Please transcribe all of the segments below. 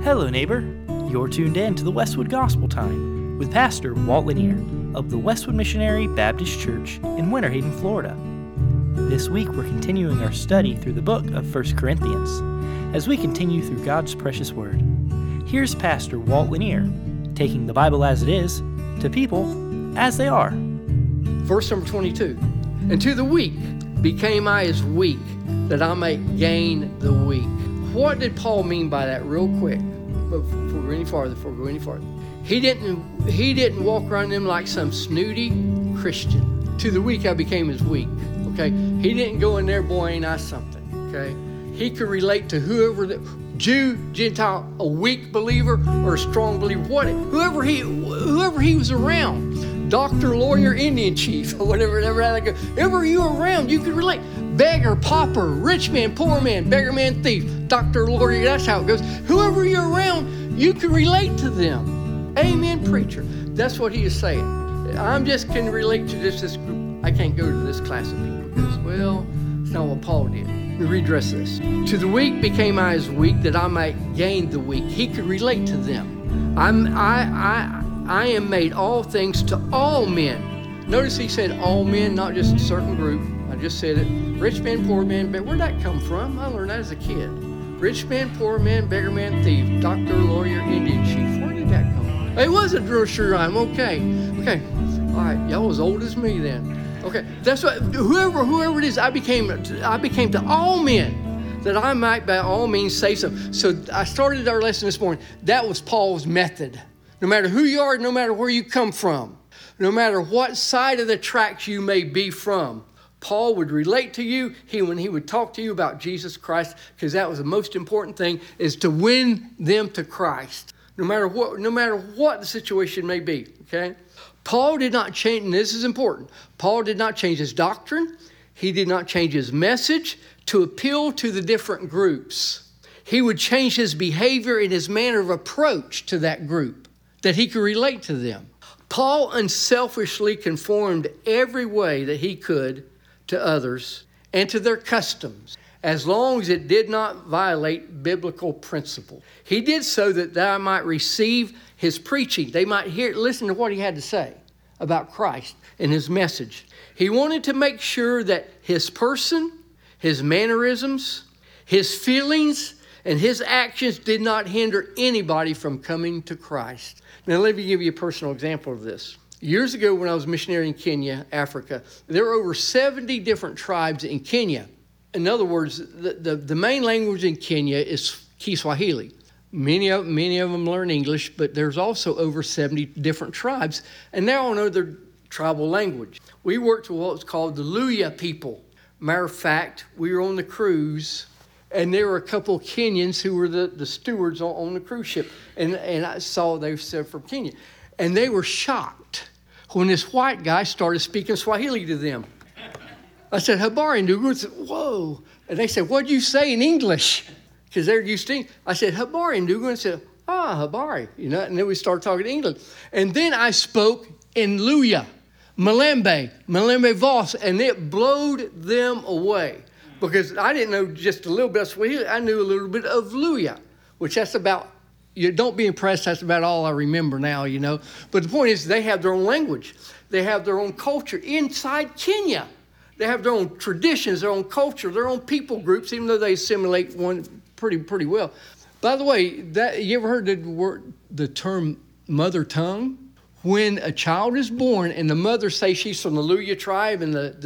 Hello, neighbor. You're tuned in to the Westwood Gospel Time with Pastor Walt Lanier of the Westwood Missionary Baptist Church in Winter Haven, Florida. This week, we're continuing our study through the book of 1 Corinthians as we continue through God's precious Word. Here's Pastor Walt Lanier taking the Bible as it is to people as they are. Verse number 22. And to the weak became I as weak, that I may gain the weak. What did Paul mean by that real quick? Before we go any farther. He didn't walk around them like some snooty Christian. To the weak I became as weak. Okay? He didn't go in there, boy, ain't I something. Okay? He could relate to whoever, Jew, Gentile, a weak believer or a strong believer, whoever he was around. Doctor, lawyer, Indian chief, or whatever you were around, you could relate. Beggar, pauper, rich man, poor man, beggar man, thief, doctor, lawyer, that's how it goes. Whoever you're around, you can relate to them. Amen, preacher. That's what he is saying. I'm just can relate to this group. I can't go to this class of people because, well, it's not what Paul did. Let me redress this. To the weak became I as weak, that I might gain the weak. He could relate to them. I am made all things to all men. Notice he said all men, not just a certain group. I just said it. Rich man, poor man, but where'd that come from? I learned that as a kid. Rich man, poor man, beggar man, thief, doctor, lawyer, Indian chief. Where did that come from? It was a real sure rhyme. Okay. All right, y'all as old as me then. Okay, that's what, whoever it is, I became to all men, that I might by all means save some. So I started our lesson this morning. That was Paul's method. No matter who you are, no matter where you come from, no matter what side of the tracks you may be from, Paul would relate to you when he would talk to you about Jesus Christ, because that was the most important thing, is to win them to Christ, no matter what the situation may be, okay? Paul did not change, and this is important, Paul did not change his doctrine. He did not change his message to appeal to the different groups. He would change his behavior and his manner of approach to that group, that he could relate to them. Paul unselfishly conformed every way that he could to others and to their customs, as long as it did not violate biblical principle. He did so that I might receive his preaching. They might listen to what he had to say about Christ and his message. He wanted to make sure that his person, his mannerisms, his feelings, and his actions did not hinder anybody from coming to Christ. Now, let me give you a personal example of this. Years ago, when I was a missionary in Kenya, Africa, there were over 70 different tribes in Kenya. In other words, the main language in Kenya is Kiswahili. Many of them learn English, but there's also over 70 different tribes, and they all know their tribal language. We worked with what's called the Luya people. Matter of fact, we were on the cruise, and there were a couple of Kenyans who were the stewards on the cruise ship, and I saw they said from Kenya. And they were shocked when this white guy started speaking Swahili to them. I said, Habari ndugu. I said, whoa. And they said, what'd you say in English? Because they're used to English. I said, Habari ndugu. And I said, Habari. And then we started talking English. And then I spoke in Luya, Malembe Vos, and it blowed them away. Because I didn't know just a little bit of Swahili. I knew a little bit of Luya, which that's about, don't be impressed, that's about all I remember now, But the point is, they have their own language. They have their own culture inside Kenya. They have their own traditions, their own culture, their own people groups, even though they assimilate one pretty well. By the way, you ever heard the term mother tongue? When a child is born and the mother says she's from the Luya tribe and the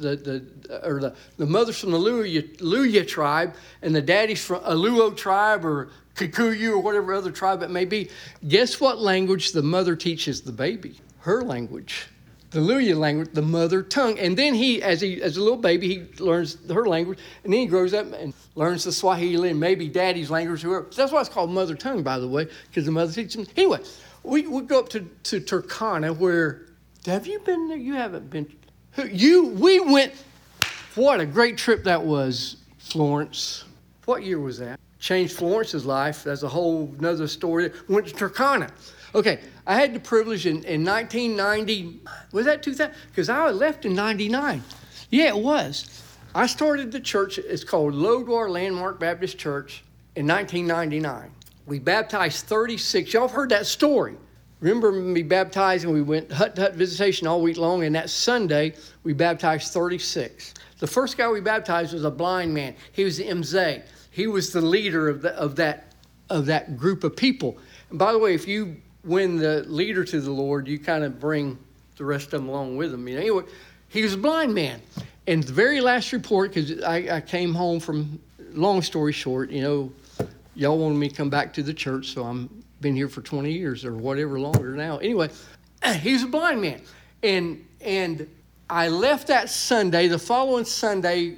mother's from the Luya tribe and the daddy's from a Luo tribe or Kikuyu or whatever other tribe it may be, guess what language the mother teaches the baby? Her language. The Luya language, the mother tongue. And then as a little baby, he learns her language, and then he grows up and learns the Swahili and maybe daddy's language, whoever. That's why it's called mother tongue, by the way, because the mother teaches him. Anyway, we go up to Turkana, where, have you been there? You haven't been. We went, what a great trip that was, Florence. What year was that? Changed Florence's life. That's a whole nother story. Went to Turkana. Okay, I had the privilege in 1990, was that 2000? Because I left in 99. Yeah, it was. I started the church, it's called Lodwar Landmark Baptist Church in 1999. We baptized 36. Y'all have heard that story. Remember me baptizing? We went hut to hut visitation all week long, and that Sunday, we baptized 36. The first guy we baptized was a blind man. He was the MZ. He was the leader of that group of people. And by the way, if you win the leader to the Lord, you kind of bring the rest of them along with them. Anyway, he was a blind man. And the very last report, because I came home from, long story short, y'all wanted me to come back to the church, so I'm been here for 20 years or whatever longer now. Anyway, he's a blind man. And I left that Sunday. The following Sunday,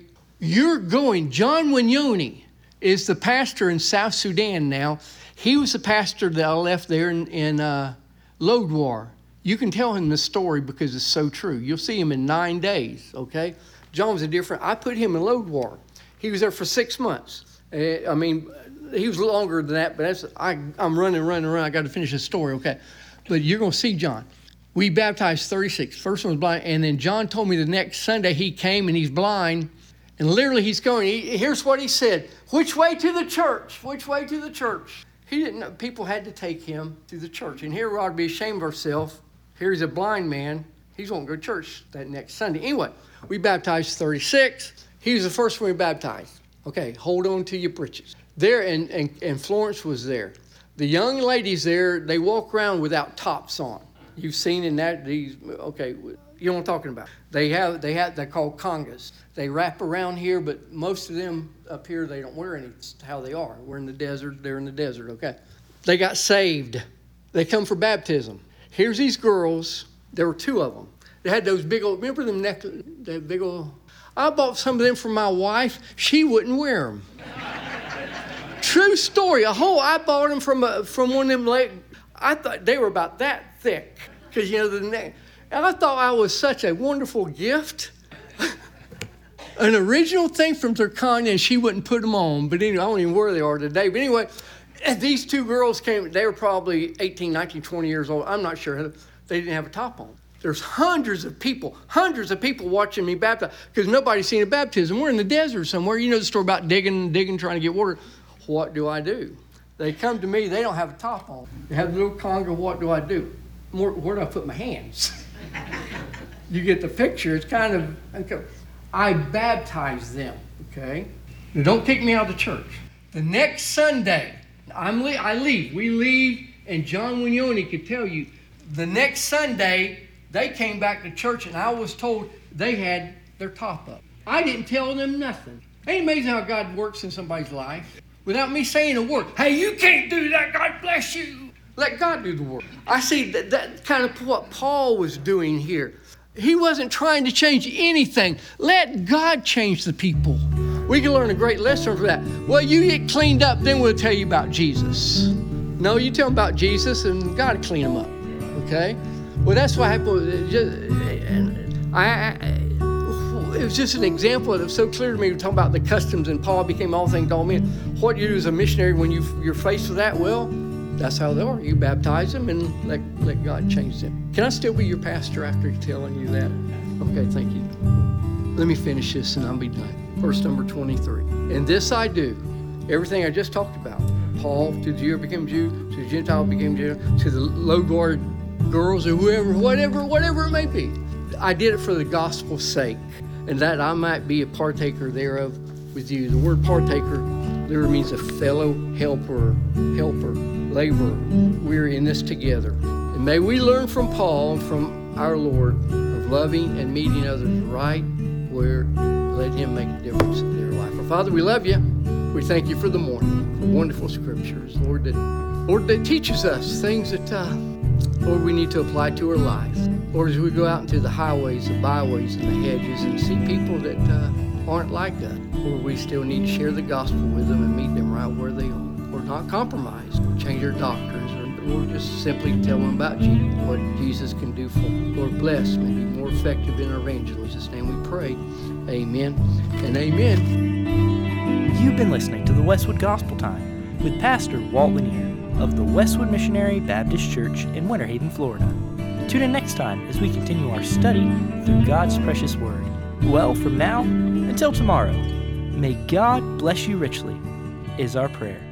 John Winyoni is the pastor in South Sudan now. He was the pastor that I left there in Lodwar. You can tell him the story because it's so true. You'll see him in 9 days, okay? John was I put him in Lodwar. He was there for 6 months. He was longer than that, but I'm running. I got to finish this story, okay? But you're going to see John. We baptized 36. First one was blind. And then John told me the next Sunday he came and he's blind. And literally he's going, here's what he said. Which way to the church? Which way to the church? He didn't know. People had to take him to the church. And here we ought to be ashamed of ourselves. Here he's a blind man. He's going to go to church that next Sunday. Anyway, we baptized 36. He was the first one we baptized. Okay, hold on to your britches. There, and Florence was there. The young ladies there, they walk around without tops on. You've seen in that, you know what I'm talking about. They're called congas. They wrap around here, but most of them up here, they don't wear any. It's how they are. We're in the desert, they're in the desert, okay? They got saved. They come for baptism. Here's these girls. There were 2 of them. They had those big old, remember them necklaces, that big old, I bought some of them for my wife. She wouldn't wear them. True story. I bought them from one of them. I thought they were about that thick, because the neck. And I thought I was such a wonderful gift, an original thing from Turkana, and she wouldn't put them on. But anyway, I don't even know where they are today. But anyway, these 2 girls came. They were probably 18, 19, 20 years old. I'm not sure. They didn't have a top on. There's hundreds of people watching me baptize, because nobody's seen a baptism. We're in the desert somewhere. You know the story about digging, trying to get water. What do I do? They come to me, they don't have a top on. They have a little conga, what do I do? Where do I put my hands? You get the picture, it's kind of, I baptize them, okay? Now don't kick me out of the church. The next Sunday, we leave, and John Winyoni could tell you, the next Sunday, they came back to church, and I was told they had their top up. I didn't tell them nothing. Ain't it amazing how God works in somebody's life? Without me saying a word. Hey, you can't do that. God bless you. Let God do the work. I see that kind of what Paul was doing here. He wasn't trying to change anything. Let God change the people. We can learn a great lesson from that. Well, you get cleaned up, then we'll tell you about Jesus. No, you tell them about Jesus, and God will clean them up. Okay? Well, that's what happened. It was just an example that was so clear to me. We're talking about the customs, and Paul became all things to all men. What you do as a missionary when you're faced with that, well, that's how they are. You baptize them and let God change them. Can I still be your pastor after telling you that? Okay, thank you. Let me finish this and I'll be done. Verse number 23. And this I do, everything I just talked about. Paul, to the Jew became Jew, to the Gentile became Gentile, to the low-guard girls or whoever, whatever it may be. I did it for the gospel's sake, and that I might be a partaker thereof with you. The word partaker literally means a fellow helper, laborer. We're in this together. And may we learn from Paul and from our Lord of loving and meeting others right where let him make a difference in their life. Our Father, we love you. We thank you for the morning, for wonderful scriptures, Lord, that teaches us things that, Lord, we need to apply to our life. Lord, as we go out into the highways, the byways, and the hedges and see people that aren't like us, Lord, we still need to share the gospel with them and meet them right where they are. Lord, not compromise, change our doctrines, or Lord, just simply tell them about Jesus, what Jesus can do for them. Lord, bless, may be more effective in our evangelism. In Jesus' name we pray. Amen and amen. You've been listening to the Westwood Gospel Time with Pastor Walt Lanier of the Westwood Missionary Baptist Church in Winter Haven, Florida. Tune in next time as we continue our study through God's precious Word. Well, from now until tomorrow, may God bless you richly, is our prayer.